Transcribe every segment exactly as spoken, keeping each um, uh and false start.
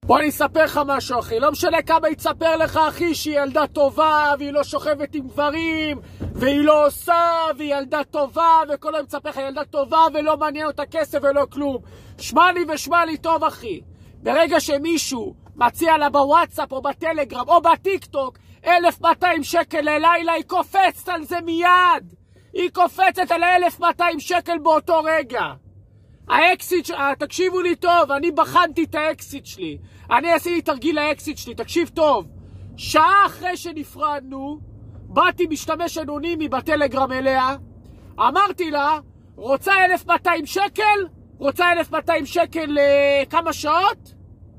בוא אני אספר לך משהו, אחי. לא משנה כמה יתספר לך, אחי, שהיא ילדה טובה, והיא לא שוכבת עם גברים, והיא לא עושה, והיא ילדה טובה, וכל היום יצפר לך ילדה טובה, ולא מעניין אותה כסף ולא כלום. שמע לי ושמע לי טוב, אחי. ברגע שמישהו מציע לה בוואטסאפ או בטלגרם או בטיקטוק אלף מאתיים שקל ללילה, היא קופצת על זה מיד. היא קופצת על אלף מאתיים שקל באותו רגע. האקסיט, תקשיבו לי טוב, אני בחנתי את האקסיט שלי. אני עשיתי תרגיל האקסיט שלי, תקשיב טוב. שעה אחרי שנפרדנו, באתי משתמש אנונימי בטלגרם אליה, אמרתי לה, רוצה אלף מאתיים שקל? רוצה אלף מאתיים שקל לכמה שעות?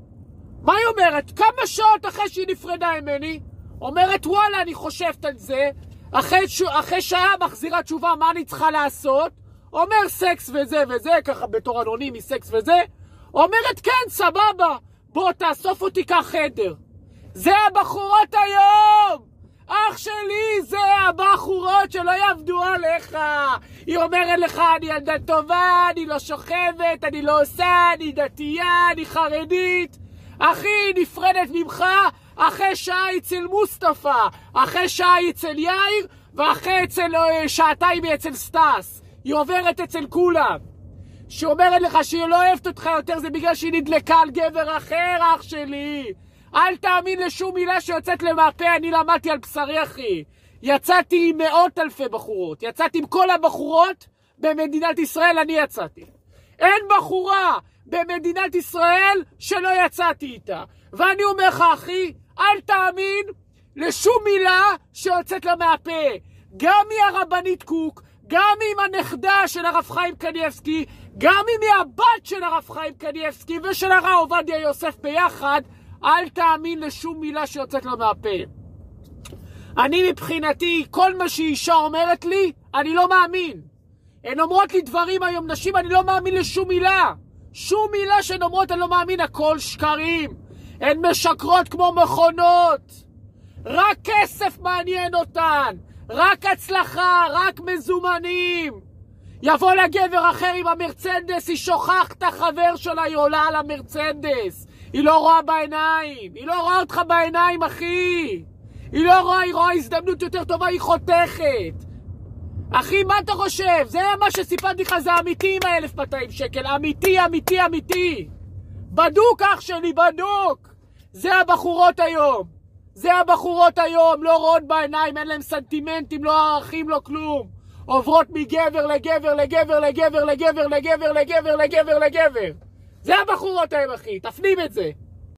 מה היא אומרת? כמה שעות אחרי שהיא נפרדה ממני? אומרת, וואלה, אני חושבת על זה. אחרי, אחרי שעה מחזירה תשובה, מה אני צריכה לעשות? אומר סקס וזה וזה, ככה בתור אנונימי, סקס וזה. אומרת, כן, סבבה, בוא תאסוף אותי כחדר. זה הבחורות היום! אח שלי, זה הבחורות שלא יעבדו עליך. היא אומרת לך, אני ילדה טובה, אני לא שוכבת, אני לא עושה, אני דתייה, אני חרדית. אחי, נפרדת ממך, אחרי שעה אצל מוסטפא, אחרי שעה אצל יאיר, ואחרי אצל, שעתיים אצל סטס. היא עוברת אצל כולם. שהיא אומרת לך שהיא לא אוהבת אותך יותר, זה בגלל שהיא נדלקה על גבר אחר, אח שלי. אל תאמין לשום מילה שיוצאת למאפה, אני למדתי על בשרי, אחי. יצאתי עם מאות אלפי בחורות. יצאתי עם כל הבחורות במדינת ישראל, אני יצאתי. אין בחורה במדינת ישראל שלא יצאתי איתה. ואני אומר לך, אחי, אל תאמין לשום מילה שיוצאת למאפה. גם מהרבנית קוק, גם עם הנכדה של הרב חיים קניאבסקי, גם עם הבת של הרב חיים קניאבסקי ושל הרב עובדיה יוסף ביחד, אל תאמין לשום מילה שיוצאת לה מהפה. אני מבחינתי, כל מה שאישה אומרת לי, אני לא מאמין. הן אומרות לי דברים היום, נשים, אני לא מאמין לשום מילה. שום מילה שהן אומרות, אני לא מאמין, הכל שקרים. הן משקרות כמו מכונות. רק כסף מעניין אותן. רק הצלחה, רק מזומנים. יבוא לגבר אחר עם המרצנדס, היא שוכחת את החבר שלה, היא עולה על המרצנדס. היא לא רואה בעיניים. היא לא רואה אותך בעיניים, אחי. היא לא רואה, היא רואה הזדמנות יותר טובה, היא חותכת. אחי, מה אתה חושב? זה מה שסיפרתי לך, זה אמיתי עם ה-אלף מאתיים שקל. אמיתי, אמיתי, אמיתי. בדוק, אח שלי, בדוק. זה הבחורות היום. זה הבחורות היום, לא רואות בעיניים, אין להם סנטימנטים, לא ערכים, לא כלום. עוברות מגבר לגבר, לגבר, לגבר, לגבר, לגבר, לגבר, לגבר, לגבר. זה הבחורות היום, אחי, תפנים את זה.